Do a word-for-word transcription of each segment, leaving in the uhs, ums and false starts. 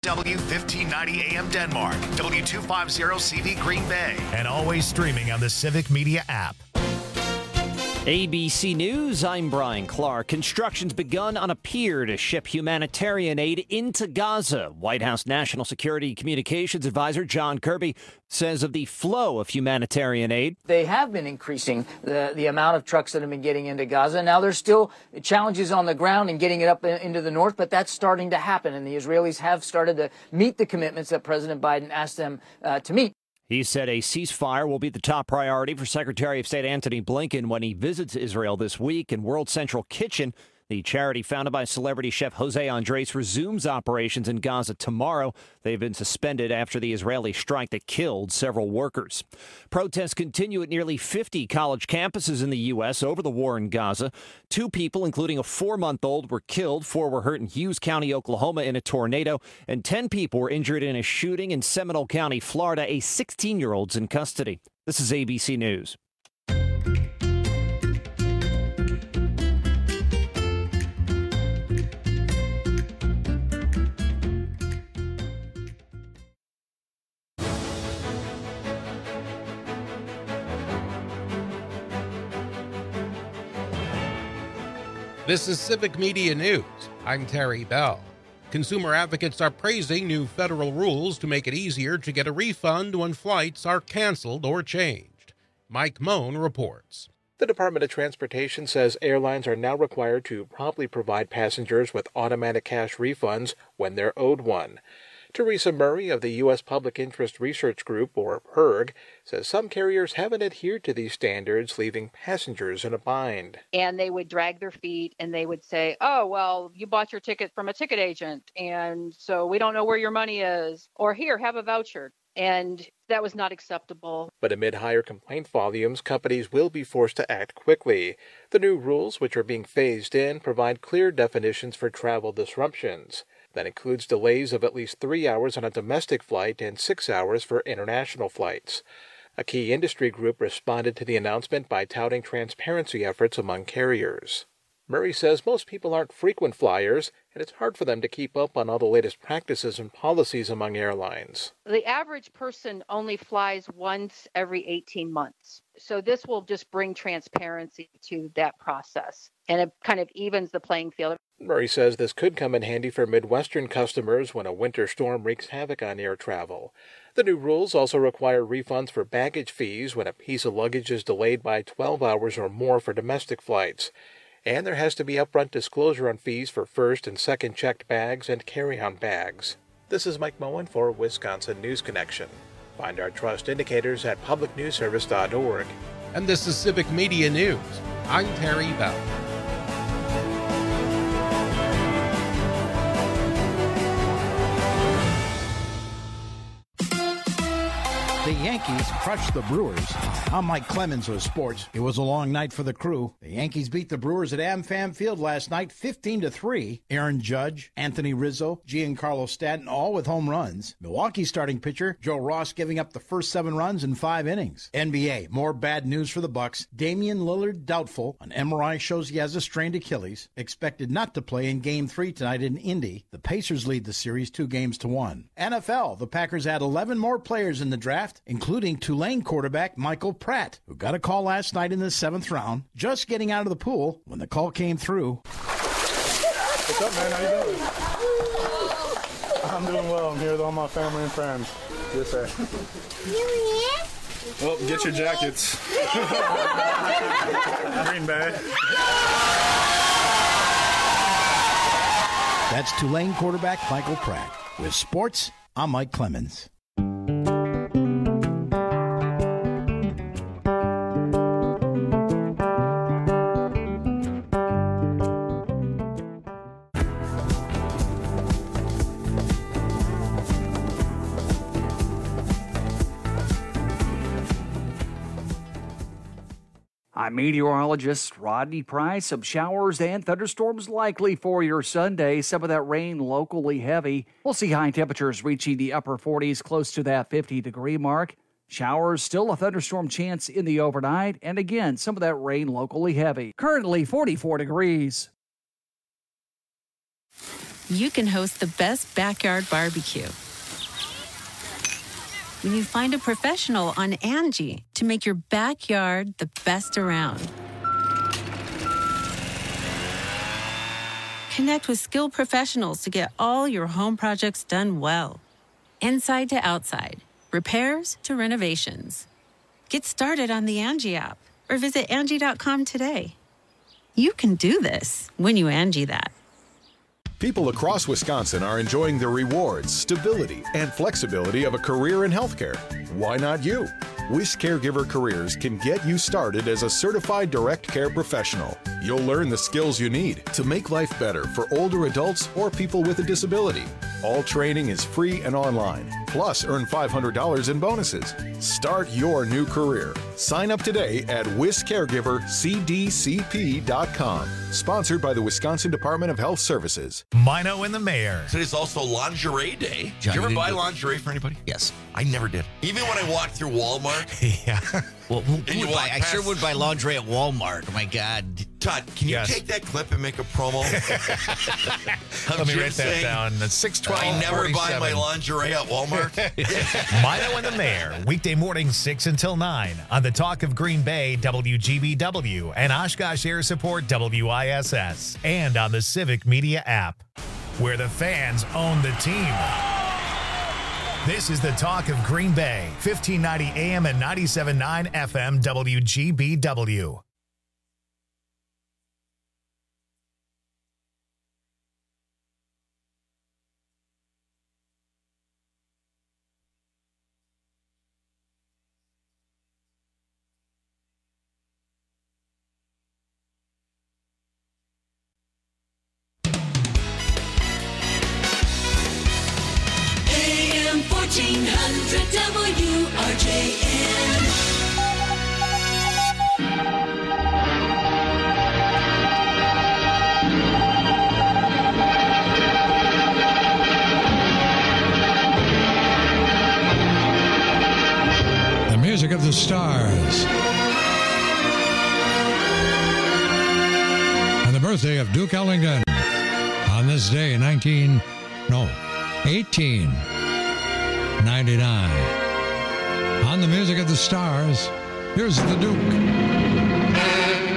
W fifteen ninety A M Denmark, W two fifty C V Green Bay, and always streaming on the Civic Media app. A B C News, I'm Brian Clark. Construction's begun on a pier to ship humanitarian aid into Gaza. White House National Security Communications Advisor John Kirby says of the flow of humanitarian aid. They have been increasing the, the amount of trucks that have been getting into Gaza. Now, there's still challenges on the ground and getting it up into the north, but that's starting to happen, and the Israelis have started to meet the commitments that President Biden asked them uh, to meet. He said a ceasefire will be the top priority for Secretary of State Antony Blinken when he visits Israel this week. And World Central Kitchen, the charity founded by celebrity chef Jose Andres, resumes operations in Gaza tomorrow. They've been suspended after the Israeli strike that killed several workers. Protests continue at nearly fifty college campuses in the U S over the war in Gaza. Two people, including a four-month-old, were killed. Four were hurt in Hughes County, Oklahoma, in a tornado. And ten people were injured in a shooting in Seminole County, Florida. A sixteen-year-old's in custody. This is A B C News. This is Civic Media News. I'm Terry Bell. Consumer advocates are praising new federal rules to make it easier to get a refund when flights are canceled or changed. Mike Moan reports. The Department of Transportation says airlines are now required to promptly provide passengers with automatic cash refunds when they're owed one. Teresa Murray of the U S Public Interest Research Group, or P I R G, says some carriers haven't adhered to these standards, leaving passengers in a bind. And they would drag their feet and they would say, oh, well, you bought your ticket from a ticket agent, and so we don't know where your money is. Or here, have a voucher. And that was not acceptable. But amid higher complaint volumes, companies will be forced to act quickly. The new rules, which are being phased in, provide clear definitions for travel disruptions. That includes delays of at least three hours on a domestic flight and six hours for international flights. A key industry group responded to the announcement by touting transparency efforts among carriers. Murray says most people aren't frequent flyers, and it's hard for them to keep up on all the latest practices and policies among airlines. The average person only flies once every eighteen months. So this will just bring transparency to that process, and it kind of evens the playing field. Murray says this could come in handy for Midwestern customers when a winter storm wreaks havoc on air travel. The new rules also require refunds for baggage fees when a piece of luggage is delayed by twelve hours or more for domestic flights. And there has to be upfront disclosure on fees for first and second checked bags and carry-on bags. This is Mike Moen for Wisconsin News Connection. Find our trust indicators at public news service dot org. And this is Civic Media News. I'm Terry Bell. The Yankees crushed the Brewers. I'm Mike Clemens with sports. It was a long night for the crew. The Yankees beat the Brewers at AmFam Field last night fifteen to three. Aaron Judge, Anthony Rizzo, Giancarlo Stanton all with home runs. Milwaukee starting pitcher Joe Ross giving up the first seven runs in five innings. N B A, more bad news for the Bucks. Damian Lillard doubtful. An M R I shows he has a strained Achilles. Expected not to play in Game three tonight in Indy. The Pacers lead the series two games to one. N F L, the Packers add eleven more players in the draft, including Tulane quarterback Michael Pratt, who got a call last night in the seventh round, just getting out of the pool when the call came through. What's up, man? How you doing? I'm doing well. I'm here with all my family and friends. Yes, sir. Well, get your jackets. Green Bay. That's Tulane quarterback Michael Pratt. With sports, I'm Mike Clemens. I'm meteorologist Rodney Price. Some showers and thunderstorms likely for your Sunday. Some of that rain locally heavy. We'll see high temperatures reaching the upper forties, close to that fifty-degree mark. Showers, still a thunderstorm chance in the overnight. And again, some of that rain locally heavy. Currently forty-four degrees. you can host the best backyard barbecue. When you find a professional on Angie to make your backyard the best around. Connect with skilled professionals to get all your home projects done well. Inside to outside, repairs to renovations. Get started on the Angie app or visit Angie dot com today. You can do this when you Angie that. People across Wisconsin are enjoying the rewards, stability, and flexibility of a career in healthcare. Why not you? Wish Caregiver Careers can get you started as a certified direct care professional. You'll learn the skills you need to make life better for older adults or people with a disability. All training is free and online. Plus, earn five hundred dollars in bonuses. Start your new career. Sign up today at wish caregiver c d c p dot com. Sponsored by the Wisconsin Department of Health Services. Mino and the Mayor. Today's also Lingerie Day. John, did you ever you buy did- lingerie for anybody? Yes. I never did. Even when I walked through Walmart. Yeah. Well, who, And who you would buy, walk I sure past- would buy lingerie at Walmart. Oh, my God. Todd, can you Yes. take that clip and make a promo? Let me Jim write that saying, down. That's six twelve. I never buy my lingerie at Walmart. Mino and the Mayor, weekday mornings six until nine on the Talk of Green Bay, W G B W, and Oshkosh Air Support, W I S S, and on the Civic Media app, where the fans own the team. This is the Talk of Green Bay, fifteen ninety A M and ninety-seven point nine F M, W G B W. A M fourteen hundred W R J M. The music of the stars. And the birthday of Duke Ellington on this day in nineteen, no, eighteen ninety-nine. On the music of the stars, here's the Duke.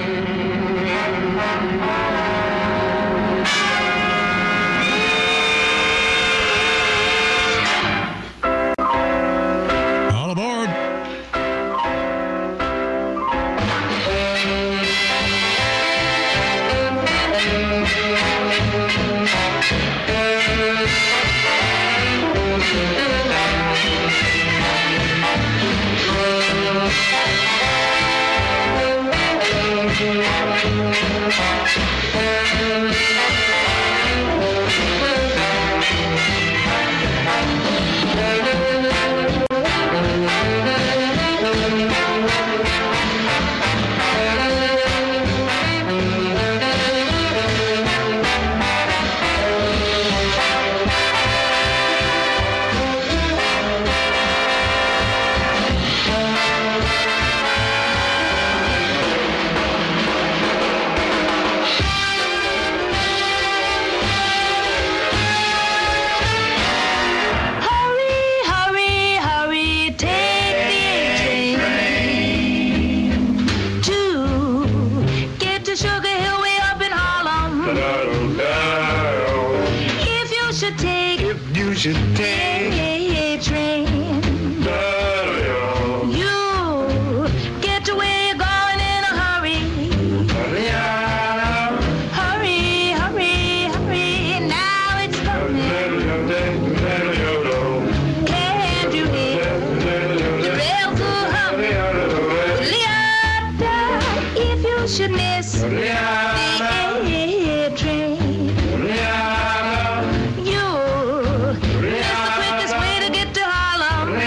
All aboard. Hurry, hurry, hurry, take the train to get to Sugar Hill way up in Harlem. If you should take, if you should take a train, you get to where you're going in a hurry. Hurry, hurry, hurry, now it's coming. Can't you hear the rails go hum? Leota, if you should miss the air train, you miss the quickest way to get to Harlem.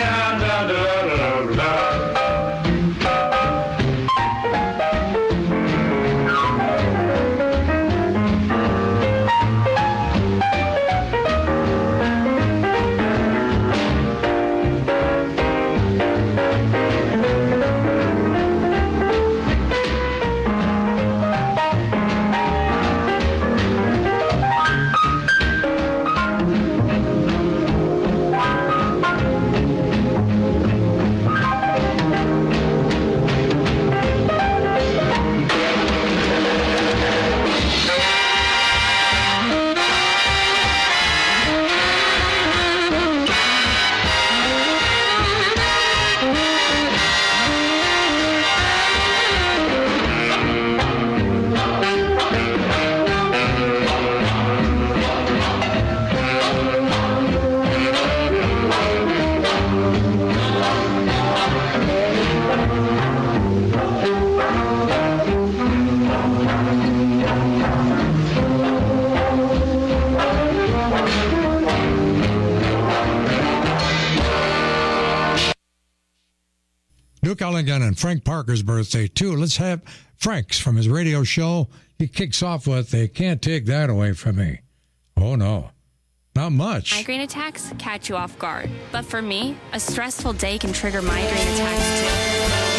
Duke Ellington and Frank Parker's birthday, too. Let's have Frank's from his radio show. He kicks off with, "They can't take that away from me." Oh, no. Not much. Migraine attacks catch you off guard. But for me, a stressful day can trigger migraine attacks, too.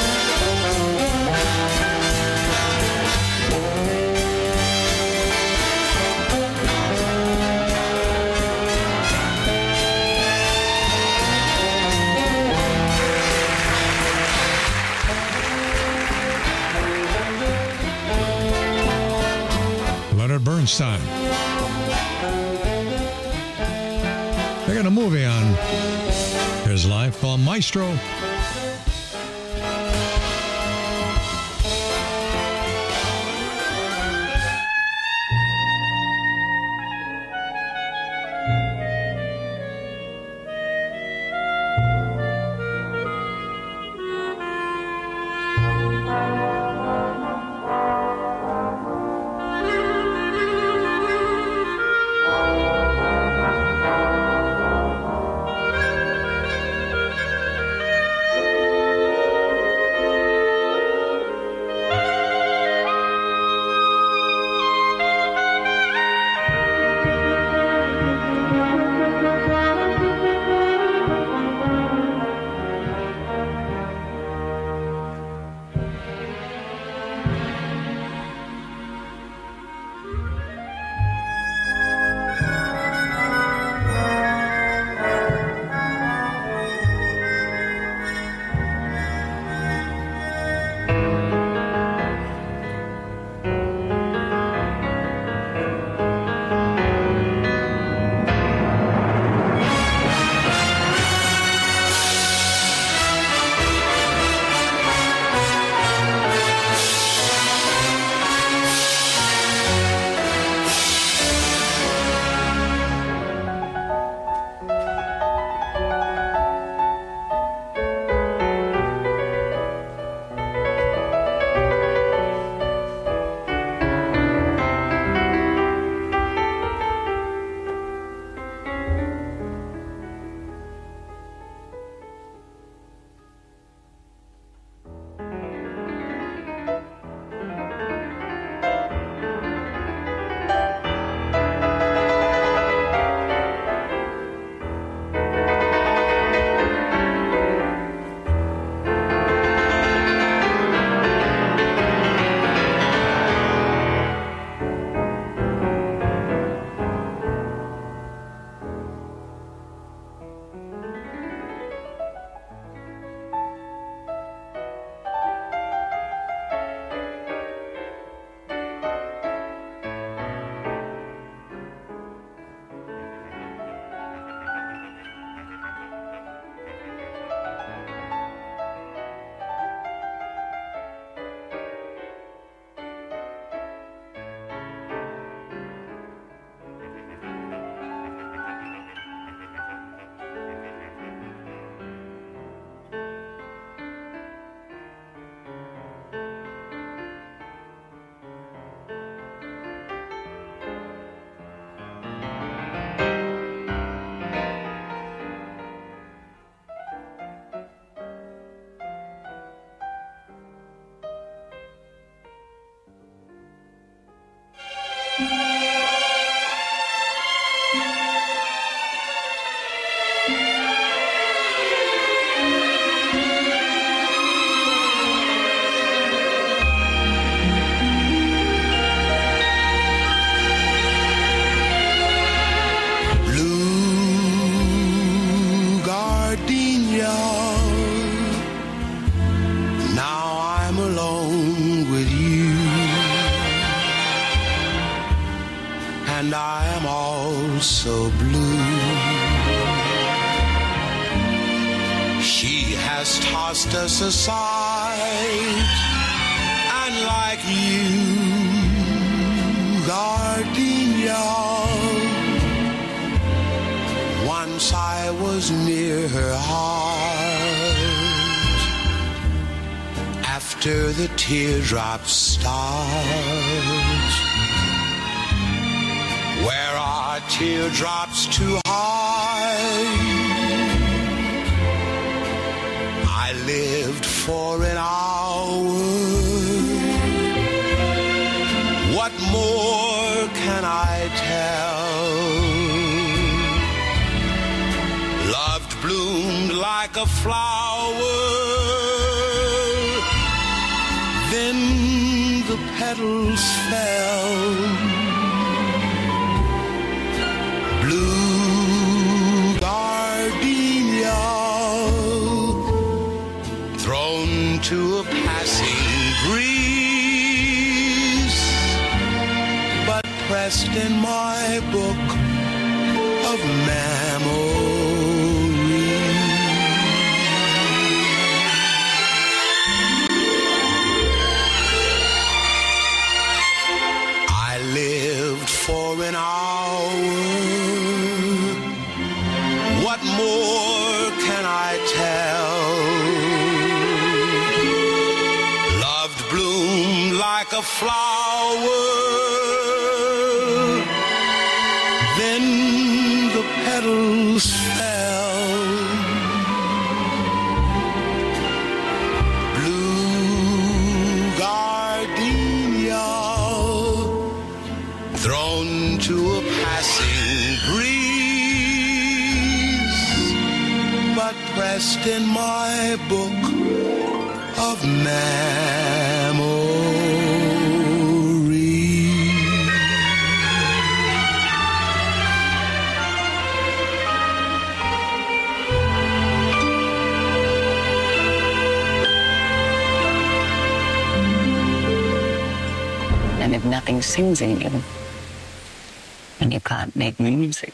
Leonard Bernstein. They got a movie on his life called Maestro. and I am all so blue. She has tossed us aside, and like you, gardenia, once I was near her heart. After the teardrops start, where are teardrops to hide? I lived for an hour. What more can I tell? Loved bloomed like a flower, then the petals fell. Blue gardenia thrown to a passing breeze, but pressed in my book of memories. I lived for an hour. What more can I tell? Loved bloomed like a flower, then the petals fell. Blue gardenia thrown to a passing breeze, but pressed in my book of memories. And if nothing sings in you, then you can't make music.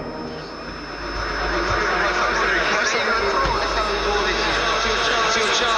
Your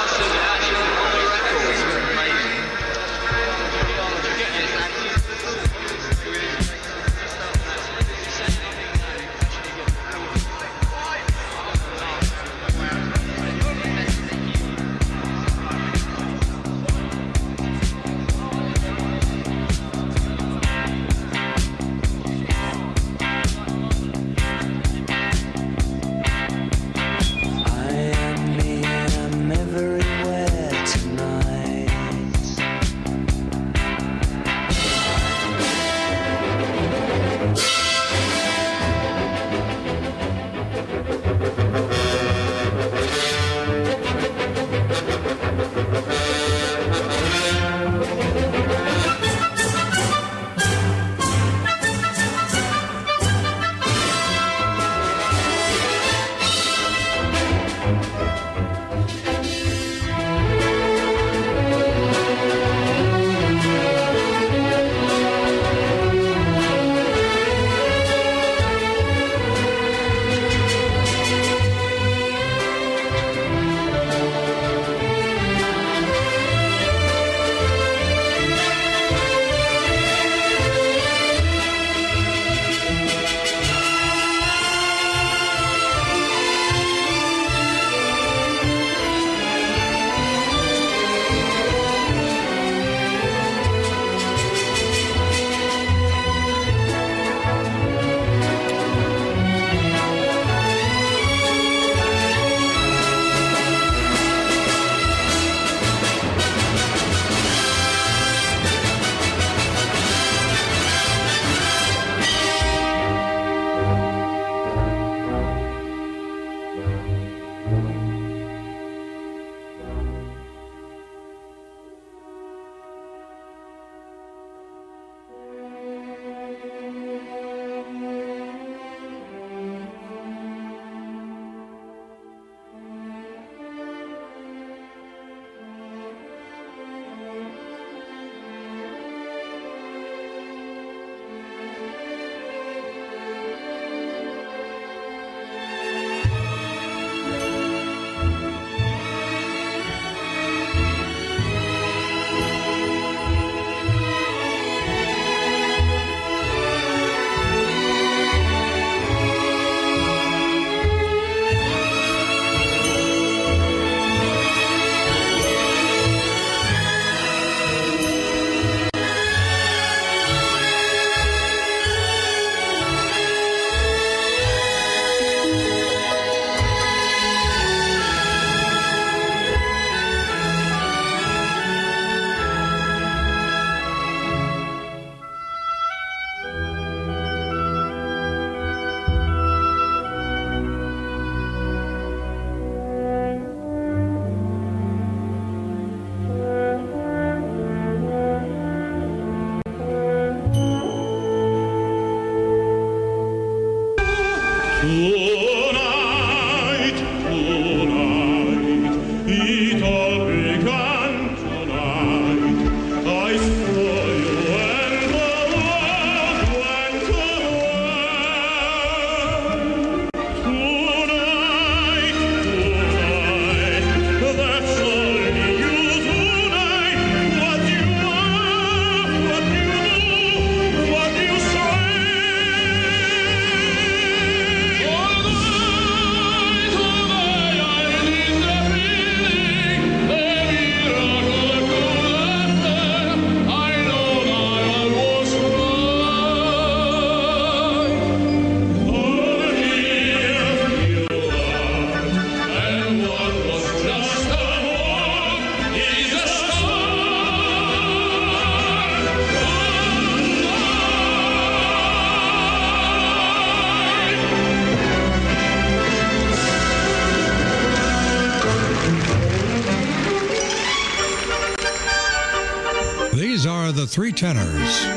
These are the Three Tenors.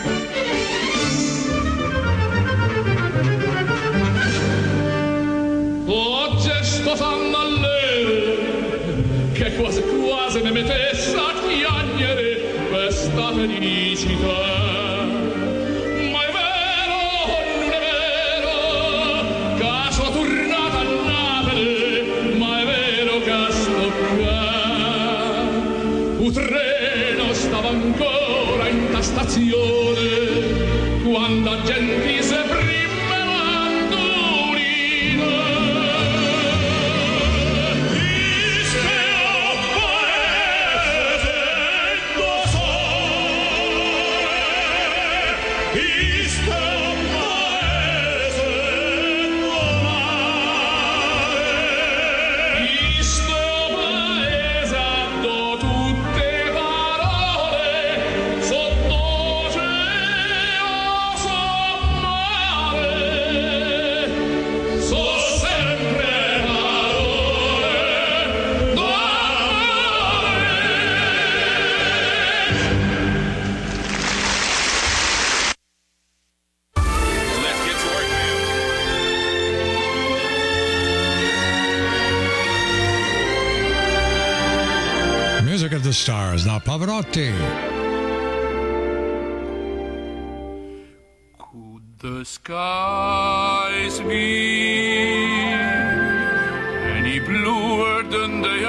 Oh, gesto fannallere, che quasi quasi mi mettesse a piangere questa felicità. Ma è vero o non è vero, che sono tornata a Napoli, ma è vero che sto qua. Un treno stava ancora in ta stazione, quando la gente si prima The stars. Now Pavarotti. Could the skies be any bluer than they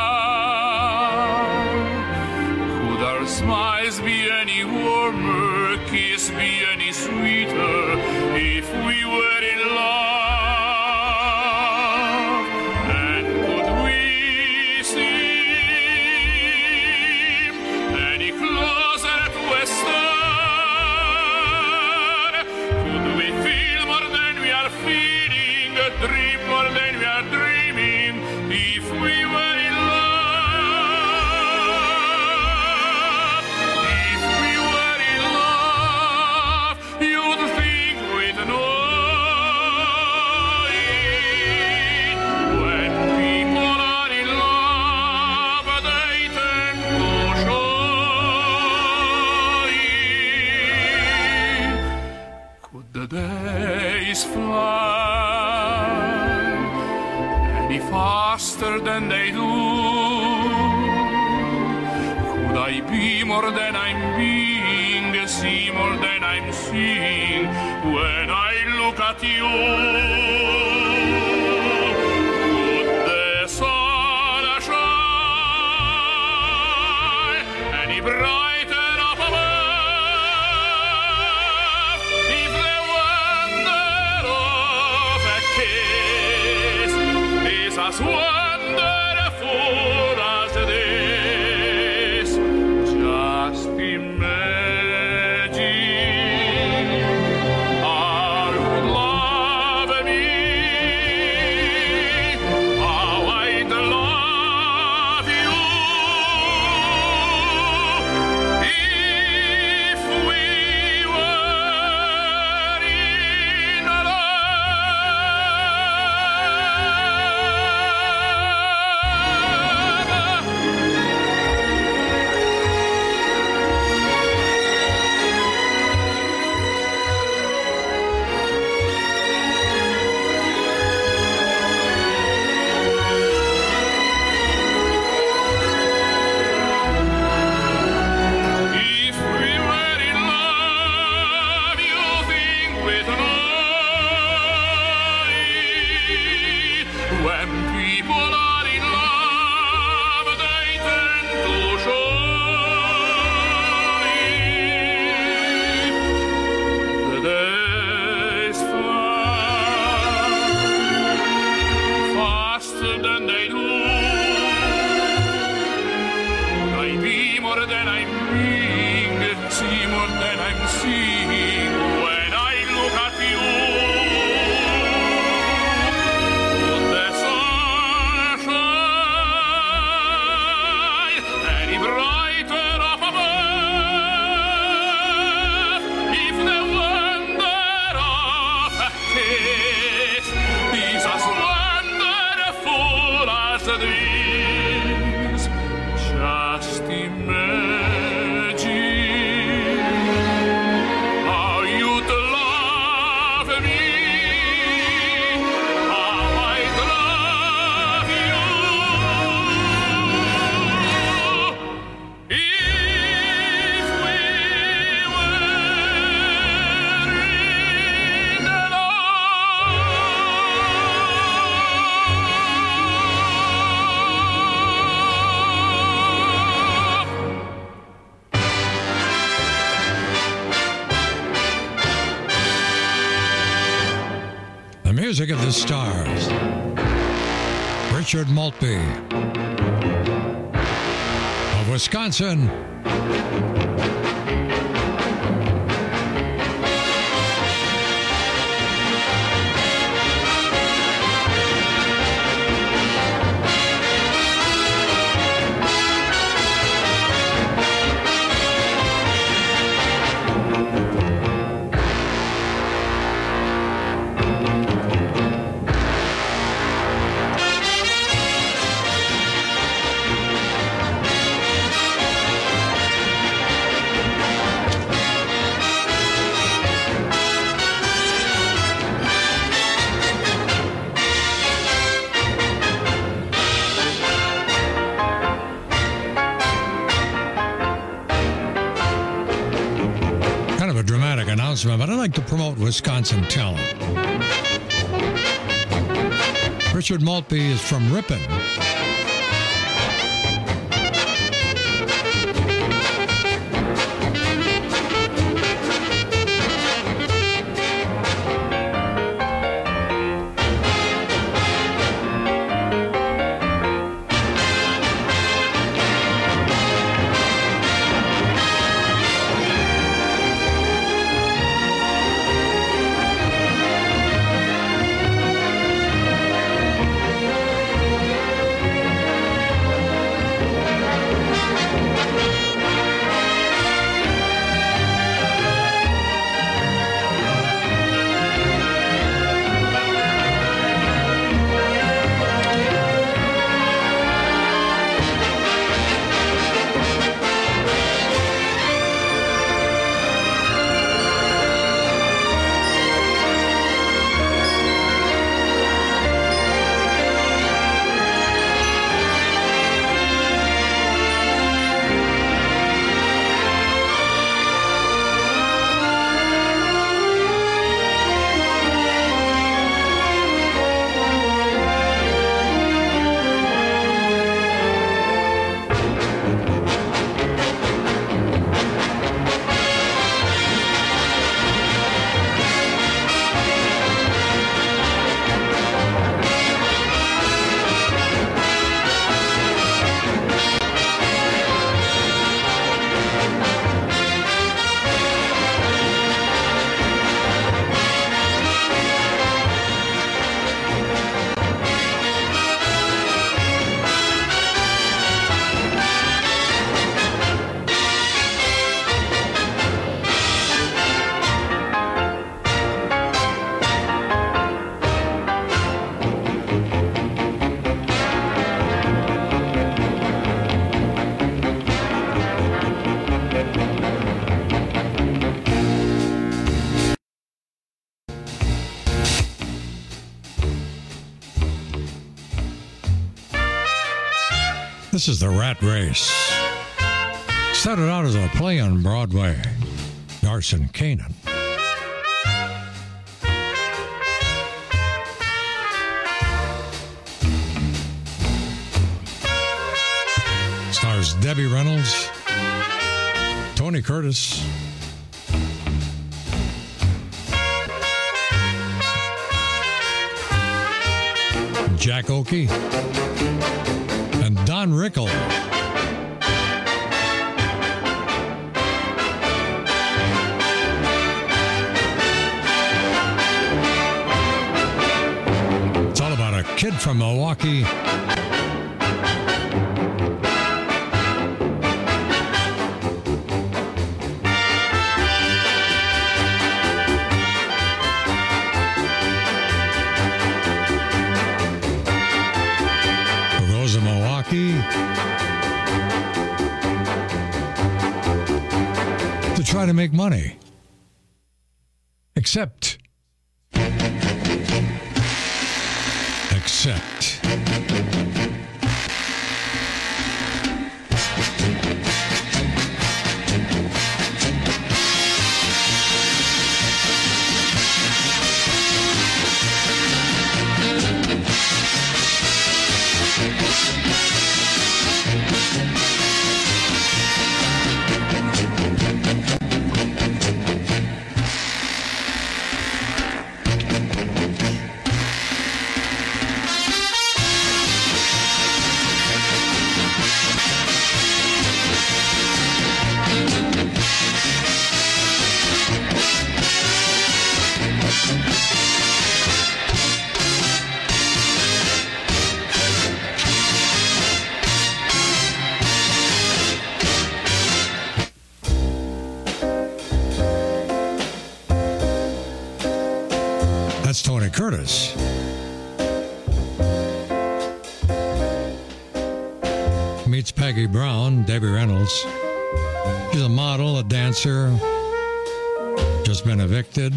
are? Could our smiles be any warmer, kiss be any sweeter, if we were in love? And could we dream more than we are dreaming, if we were in love? If we were in love, you'd think we'd know it. When people are in love, they tend to show it. Could the days fly faster than they do? Could I be more than I'm being, see more than I'm seeing when I look at you? Could the sun shine any brighter up above if the wonder of a kiss is as wonderful as this? Just imagine how you'd love me, how I'd love you, if we were in love. If we were in love, you think we'd know it. When people are in love, they tend to show it. The days fly faster than they do. I be more than I'm being, see more than I'm seeing when I look at you. Would the sun shine any brighter up above if the wonder of a kiss is as wonderful as this? Just imagine music of the stars. Richard Maltby of Wisconsin. But I like to promote Wisconsin talent. Richard Maltby is from Ripon. This is The Rat Race. Started out as a play on Broadway. Garson Kanin. Stars Debbie Reynolds, Tony Curtis, Jack Oakey, and Don Rickle. It's all about a kid from Milwaukee to try to make money. Except, except, That's Tony Curtis. Meets Peggy Brown, Debbie Reynolds. She's a model, a dancer, just been evicted.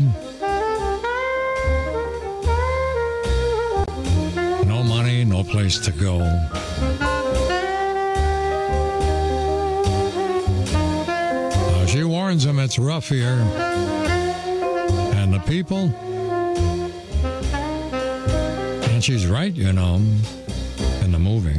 No money, no place to go. Uh, she warns him it's rough here. And the people? And she's right, you know, in the movie.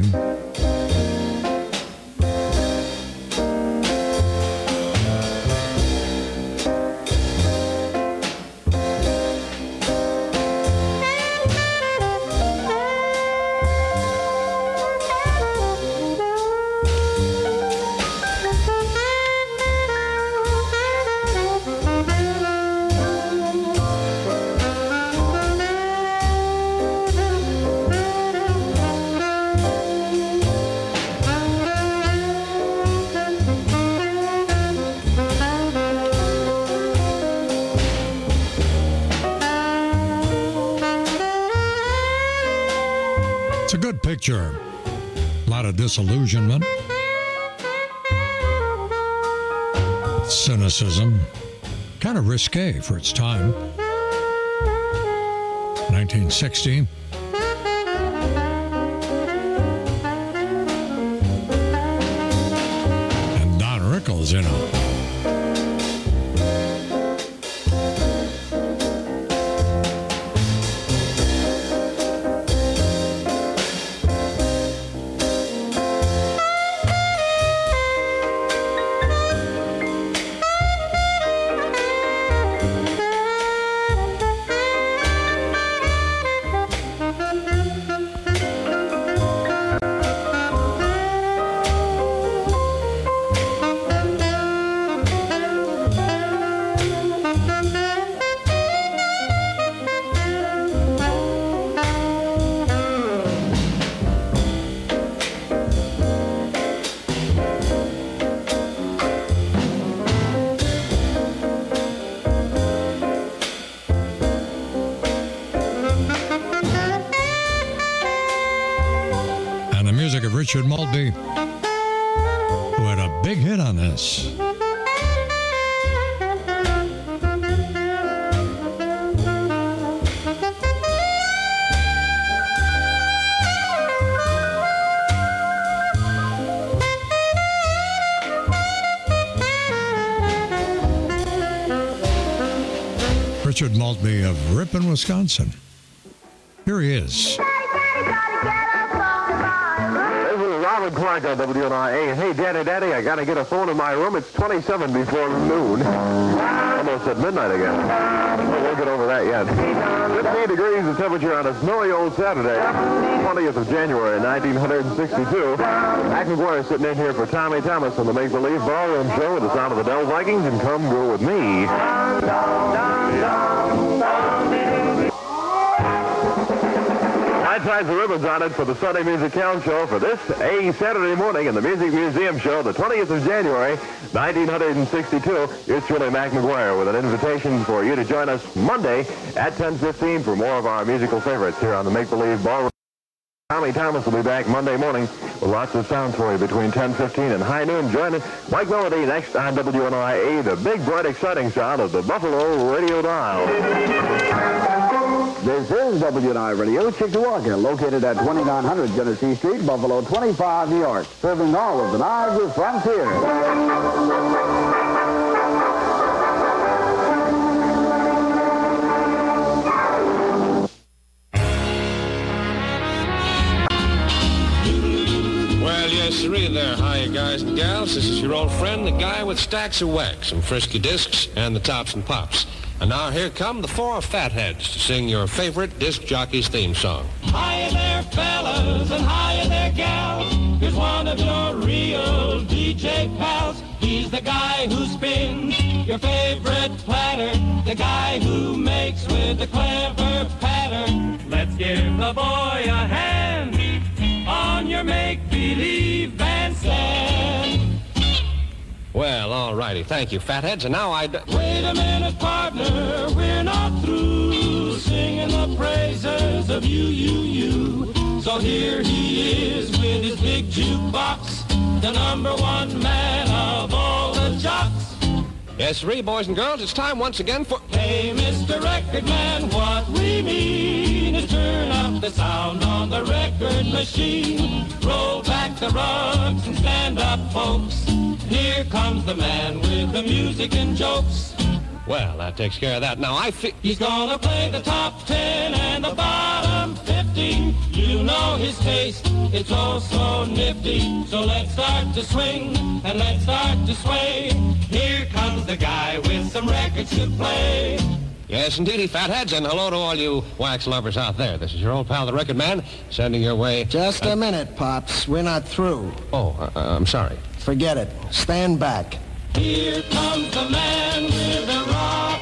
It's a good picture. A lot of disillusionment, cynicism, kind of risque for its time. nineteen sixty. And Don Rickles, you know. Richard Maltby, who had a big hit on this. Richard Maltby of Ripon, Wisconsin. Here he is. Robert Clark on W N I A. Hey, Daddy, Daddy, I got to get a phone in my room. It's twenty-seven before noon. Almost at midnight again. Well, we'll get over that yet. fifteen degrees the temperature on a snowy old Saturday, twentieth of January, nineteen sixty-two. Mac McGuire sitting in here for Tommy Thomas on the Make Believe Ballroom Show with the sound of the Dell Vikings, and Come Go With Me. That ties the ribbons on it for the Sunday Music Town Show for this a Saturday morning in the Music Museum Show, the twentieth of January, nineteen sixty-two. It's truly Mac McGuire with an invitation for you to join us Monday at ten fifteen for more of our musical favorites here on the Make Believe Ballroom. Tommy Thomas will be back Monday morning with lots of sounds for you between ten fifteen and high noon. Join Mike Melody next on W N I A, the big, bright, exciting sound of the Buffalo Radio Dial. This is W N I Radio, Chickawaga, located at twenty-nine hundred Genesee Street, Buffalo twenty-five, New York, serving all of the Niagara frontier. Well, yes, sirree there. Hi, guys and gals. This is your old friend, the guy with stacks of wax, some frisky discs, and the tops and pops. And now here come the four fatheads to sing your favorite disc jockey's theme song. Hiya there, fellas, and hiya there, gals. Here's one of your real D J pals. He's the guy who spins your favorite platter, the guy who makes with a clever pattern. Let's give the boy a hand on your make-believe bandstand. Well, all righty. Thank you, fatheads. And now I'd... Wait a minute, partner, we're not through. singing the praises of you, you, you. So here he is with his big jukebox, the number one man of all the jocks. Yes, three boys and girls, it's time once again for... Hey, Mister Record Man, what we mean is turn up the sound on the record machine. Roll back the rugs and stand up, folks. Here comes the man with the music and jokes. Well, that takes care of that. Now, I feel... He's gonna play the top ten and the bottom fifty. You know his taste, it's oh so nifty. So let's start to swing and let's start to sway. Here comes the guy with some records to play. Yes, indeedy, fatheads, and hello to all you wax lovers out there. This is your old pal, the Record Man, sending your way... Just a uh, minute, Pops. We're not through. Oh, uh, I'm sorry. Forget it. Stand back. Here comes the man with the rock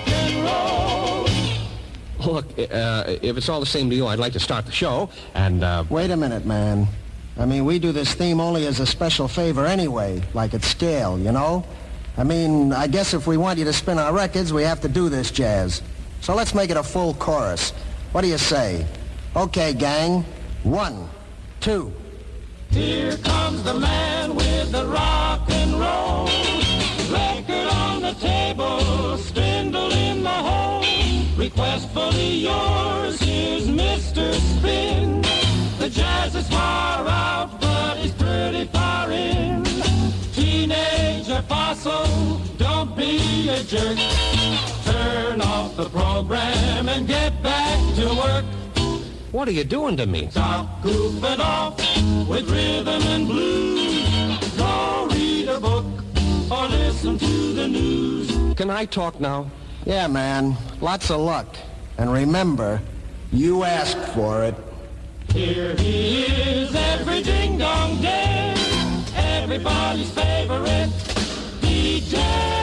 and roll. Look, uh, if it's all the same to you, I'd like to start the show, and, uh... Wait a minute, man. I mean, we do this theme only as a special favor anyway, like at scale, you know? I mean, I guess if we want you to spin our records, we have to do this jazz. So let's make it a full chorus. What do you say? Okay, gang. One, two. Here comes the man with the rock and roll. Record on the table, spindle in the hole. Requestfully yours, here's Mister Spin. The jazz is far out, but it's pretty far in. Teenager fossil, don't be a jerk. Turn off the program and get back to work. What are you doing to me? Stop goofing off with rhythm and blues. Go read a book or listen to the news. Can I talk now? Yeah, man. Lots of luck. And remember, you asked for it. Here he is every ding-dong day. Everybody's favorite D J.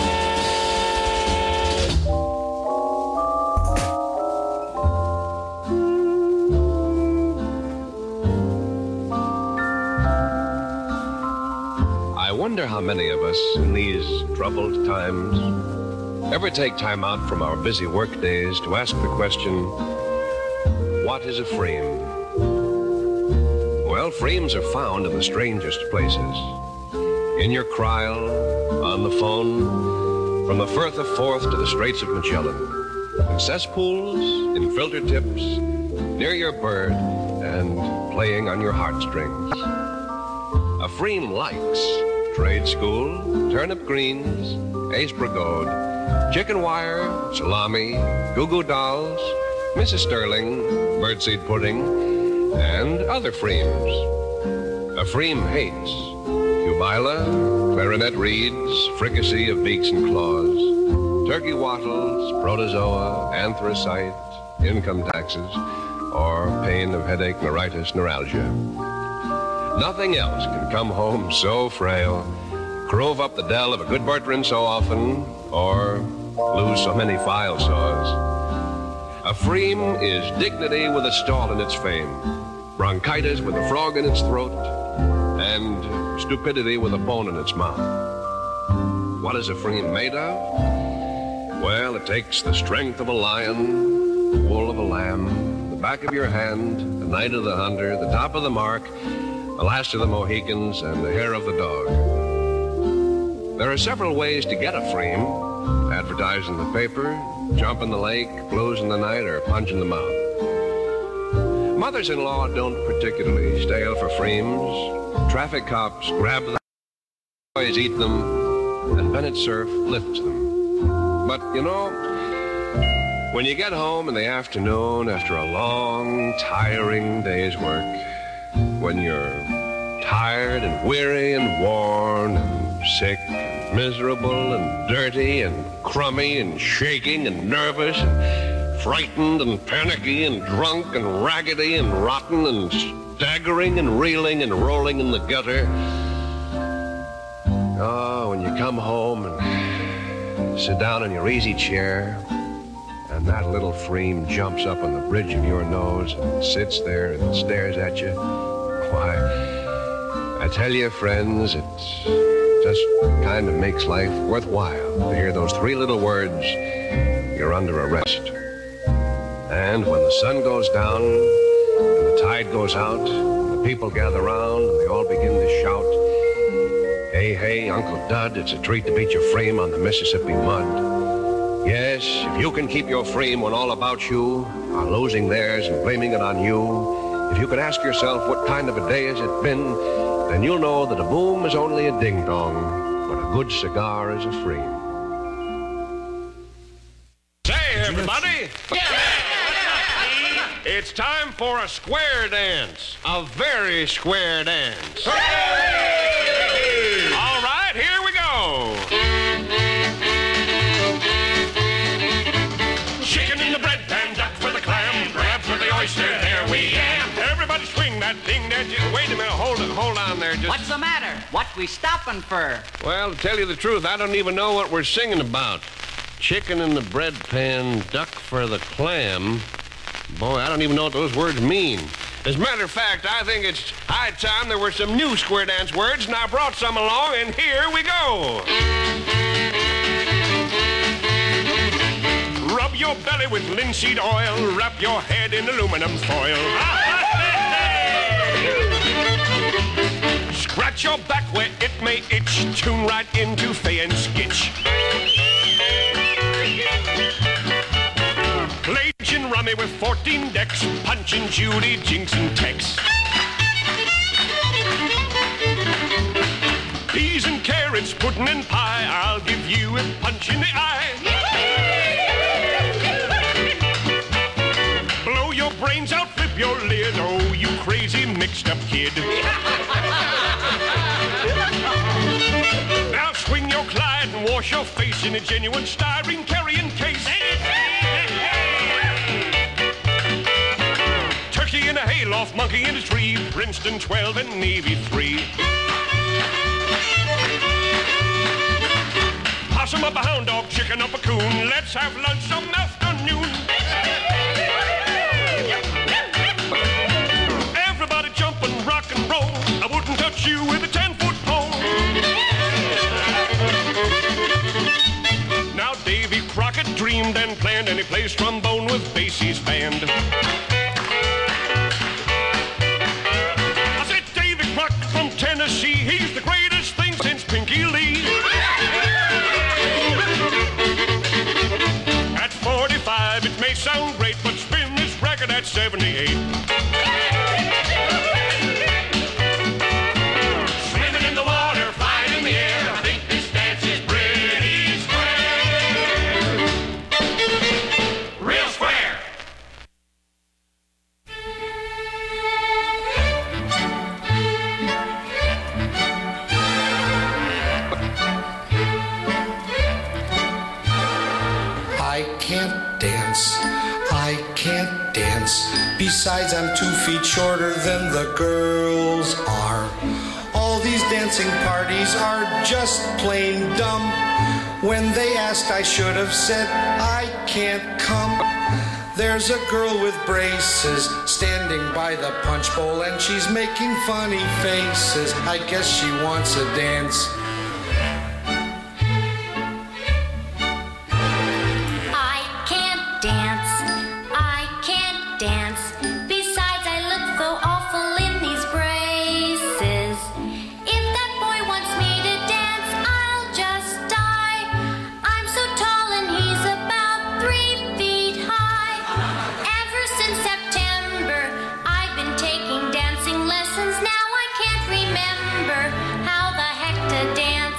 I wonder how many of us in these troubled times ever take time out from our busy work days to ask the question, what is a frame? Well, frames are found in the strangest places. In your cryle, on the phone, from the Firth of Forth to the Straits of Magellan, in cesspools, in filter tips, near your bird, and playing on your heartstrings. A frame likes trade school, turnip greens, ace brigode, chicken wire, salami, goo-goo dolls, Missus Sterling, birdseed pudding, and other frames. A frame hates Cubila, clarinet reeds, fricassee of beaks and claws, turkey wattles, protozoa, anthracite, income taxes, or pain of headache, neuritis, neuralgia. Nothing else can come home so frail, crove up the dell of a good Bertrand so often, or lose so many file saws. A frame is dignity with a stall in its fame, bronchitis with a frog in its throat, and stupidity with a bone in its mouth. What is a frame made of? Well, it takes the strength of a lion, the wool of a lamb, the back of your hand, the night of the hunter, the top of the mark, the last of the Mohicans, and the hair of the dog. There are several ways to get a frame. Advertise in the paper, jump in the lake, blues in the night, or punch in the mouth. Mothers-in-law don't particularly stale for frames. Traffic cops grab them, boys eat them, and Bennett Cerf lifts them. But, you know, when you get home in the afternoon after a long, tiring day's work, when you're tired and weary and worn and sick and miserable and dirty and crummy and shaking and nervous and frightened and panicky and drunk and raggedy and rotten and staggering and reeling and rolling in the gutter. Oh, when you come home and sit down in your easy chair and that little frame jumps up on the bridge of your nose and sits there and stares at you. Why, I tell you, friends, it just kind of makes life worthwhile to hear those three little words, you're under arrest. And when the sun goes down and the tide goes out, and the people gather round and they all begin to shout, hey, hey, Uncle Dud, it's a treat to beat your frame on the Mississippi mud. Yes, if you can keep your frame when all about you are losing theirs and blaming it on you, if you can ask yourself what kind of a day has it been, then you'll know that a boom is only a ding-dong, but a good cigar is a frame. Say, everybody! It's time for a square dance. A very square dance. Hooray! All right, here we go. Chicken in the bread pan, duck for the clam, crab for the oyster, there we am. Everybody swing that thing there. Wait a minute, hold it, hold on there. Just... What's the matter? What we stopping for? Well, to tell you the truth, I don't even know what we're singing about. Chicken in the bread pan, duck for the clam. Boy, I don't even know what those words mean. As a matter of fact, I think it's high time there were some new square dance words, and I brought some along, and here we go. Rub your belly with linseed oil, wrap your head in aluminum foil. Scratch your back where it may itch, tune right into Fay and Skitch. Play gin rummy with fourteen decks, Punch and Judy, Jinx and Tex. Peas and carrots, pudding and pie, I'll give you a punch in the eye. Blow your brains out, flip your lid, oh, you crazy mixed up kid. Now swing your Clyde and wash your face in a genuine styrene carrying case. Turkey in a hayloft, monkey in a tree, Princeton twelve and Navy three. Possum up a hound dog, chicken up a coon, let's have lunch some afternoon. Everybody jump and rock and roll, I wouldn't touch you with a ten-foot pole. Now Davy Crockett dreamed and planned, and he plays trombone with Basie's band. I said Davy Crockett from Tennessee, he's the greatest thing since Pinky Lee. At forty-five it may sound great, but spin this record at seventy-eight. Swimming in the water, flying in the air, I think this dance is pretty square. Real square. I can't dance, I can't dance. Besides, I'm two feet shorter than the girls are. All these dancing parties are just plain dumb. When they asked, I should have said, I can't come. There's a girl with braces standing by the punch bowl, and she's making funny faces. I guess she wants a dance. I can't dance, I can't dance. Besides, I look so awful in these braces. If that boy wants me to dance, I'll just die. I'm so tall and he's about three feet high. Ever since September, I've been taking dancing lessons. Now I can't remember how the heck to dance.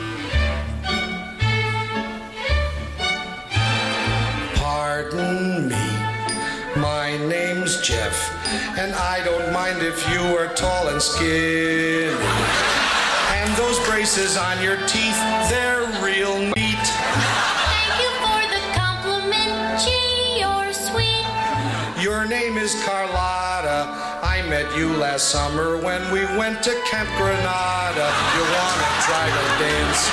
Pardon me, my name's Jeff, and I don't mind if you are tall and skinny. And those braces on your teeth, they're real neat. Thank you for the compliment. Gee, you're sweet. Your name is Carlotta. I met you last summer when we went to Camp Granada. You wanna try to dance?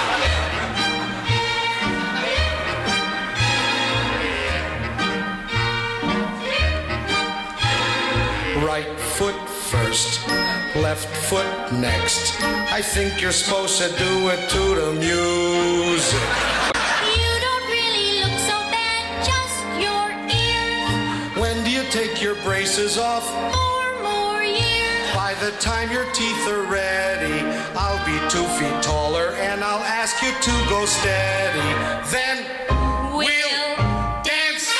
Right foot first, left foot next. I think you're supposed to do it to the music. You don't really look so bad, just your ears. take your braces off. Four more years. By the time your teeth are ready, I'll be two feet taller and I'll ask you to go steady. Then We'll, we'll dance.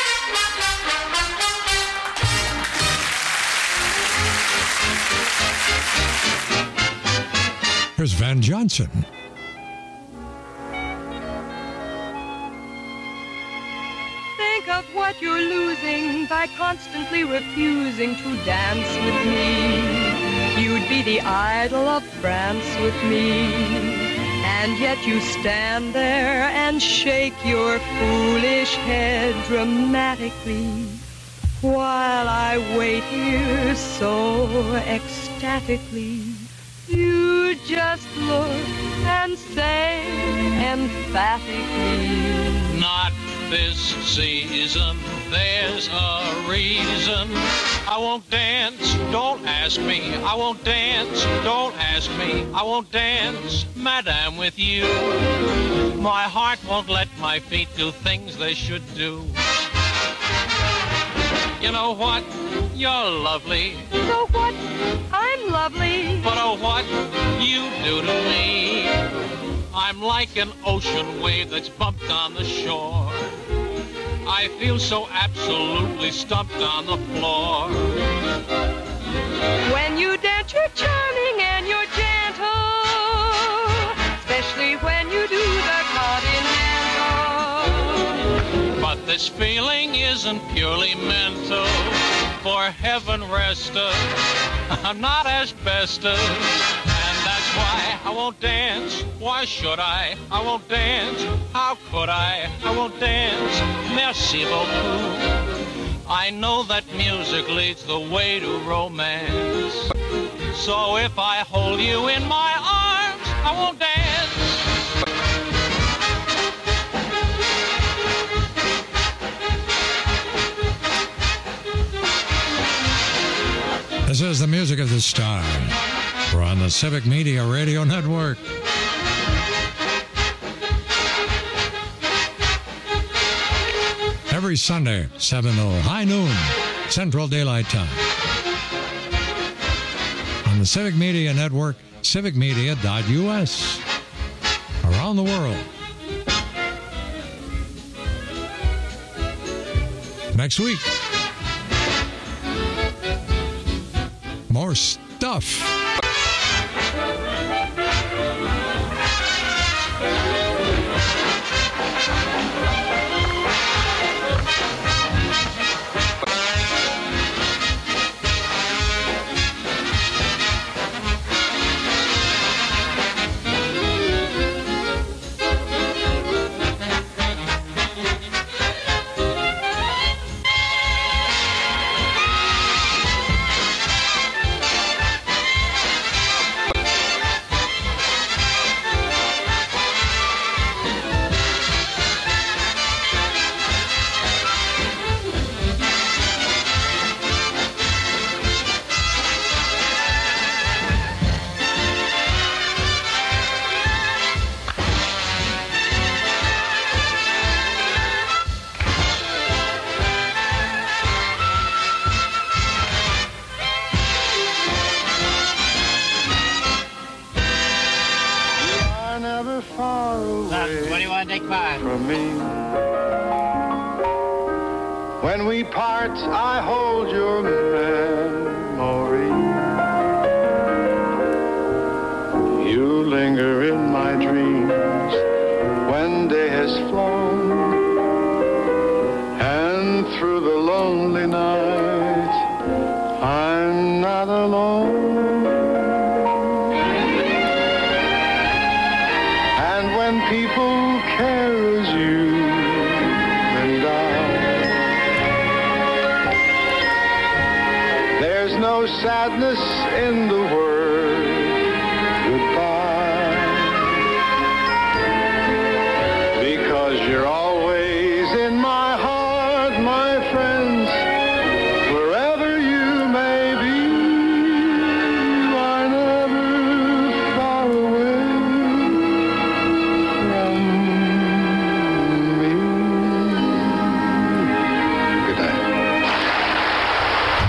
Here's Van Johnson. Think of what you're losing by constantly refusing to dance with me. You'd be the idol of France with me. And yet you stand there and shake your foolish head dramatically while I wait here so ecstatically. You just look and say emphatically, Not this season, there's a reason. I won't dance, don't ask me. I won't dance, don't ask me. I won't dance, madame, with you. My heart won't let my feet do things they should do. You know what? You're lovely. so what? I'm lovely. But oh, what you do to me. I'm like an ocean wave that's bumped on the shore. I feel so absolutely stumped on the floor. When you dance, you're charming and you're gentle, especially when you do the continental. But this feeling isn't purely mental. For heaven rest us, I'm not asbestos. And that's why I won't dance. Why should I? I won't dance. How could I? I won't dance. Merci beaucoup. I know that music leads the way to romance. So if I hold you in my arms, I won't dance. This is the music of this time. We're on the Civic Media Radio Network. Every Sunday, seven to high noon, Central Daylight Time. On the Civic Media Network, civic media dot U S. Around the world. Next week, more stuff. From me. When we part, I hold your memory. You linger in my dreams when day has flown, and through the lonely night, I'm not alone. And when people care as you and I, there's no sadness in the word goodbye, because you're always in my heart, my friends, wherever you may be. You are never far away from me. Good night.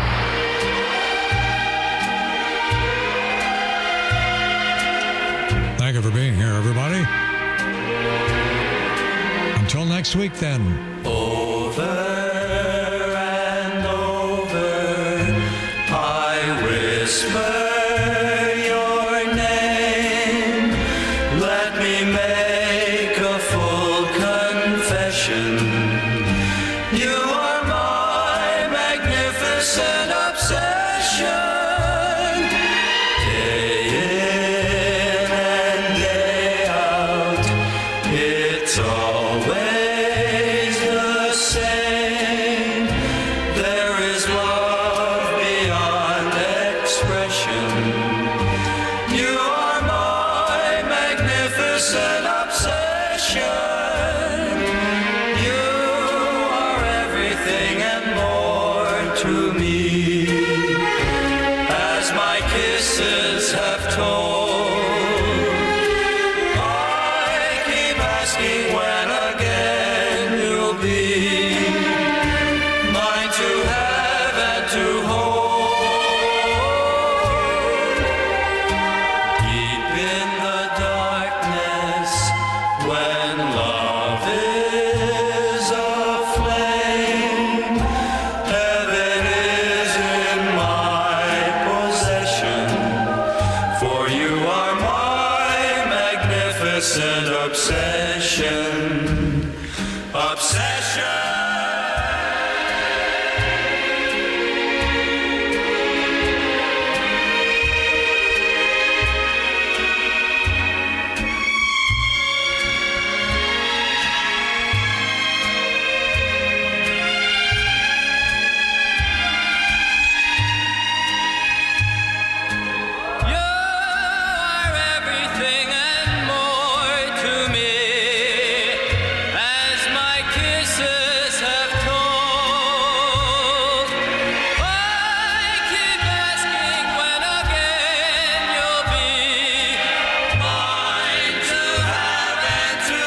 Till next week, then. Over and over, I whisper your name. Let me make a full confession. You are my magnificent obsession. Day in and day out, it's always the same. There is love beyond expression. You are my magnificent obsession. You are everything and more to me, as my kisses have told. I keep asking when again you'll be mine to have and to hold. Deep in the darkness, when love is aflame, heaven is in my possession. For you are my magnificent obsession. Obsession. You are everything and more to me, as my kisses have told. I keep asking when again you'll be mine to have and to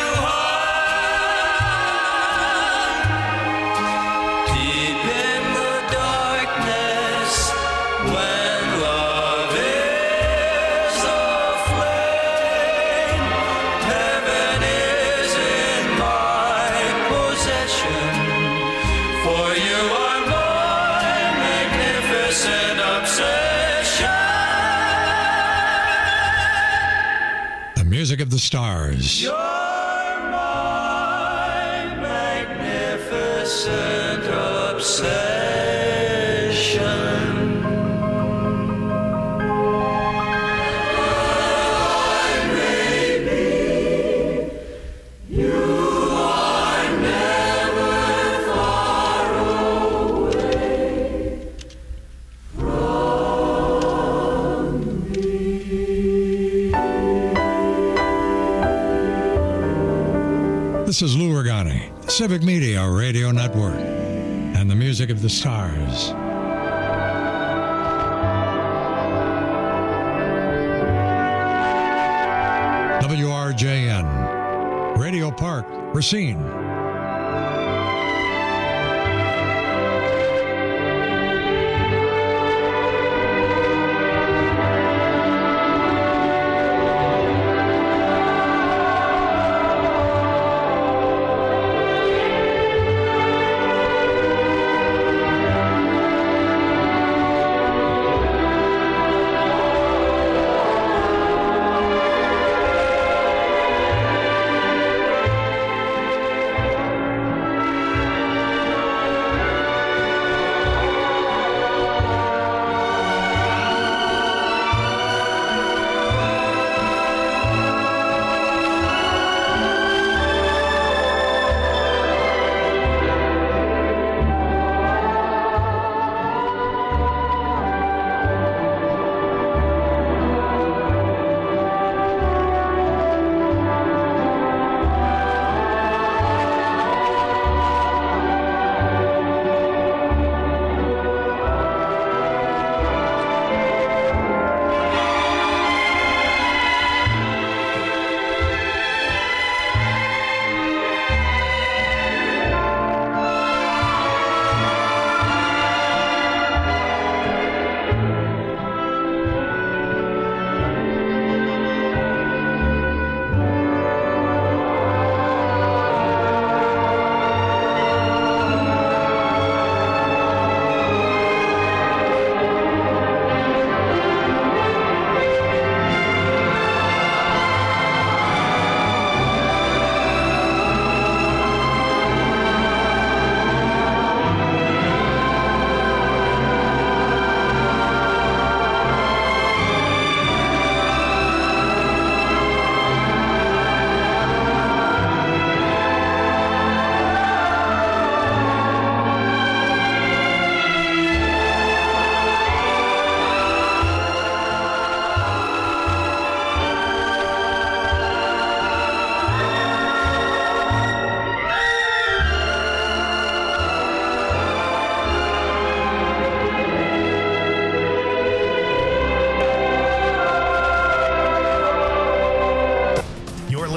hold. Deep in the darkness, when love is aflame, heaven is in my possession. For you are my magnificent obsession. The music of the stars. You're my magnificent obsession. You are never far away from me. This is Lou Regani, Civic Media Radio Network, and the music of the stars. W R J N, Radio Park, Racine.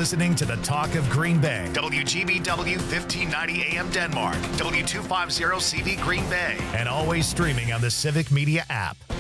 listening to the Talk of Green Bay. W G B W fifteen ninety A M Denmark, W two fifty C V Green Bay, and always streaming on the Civic Media app.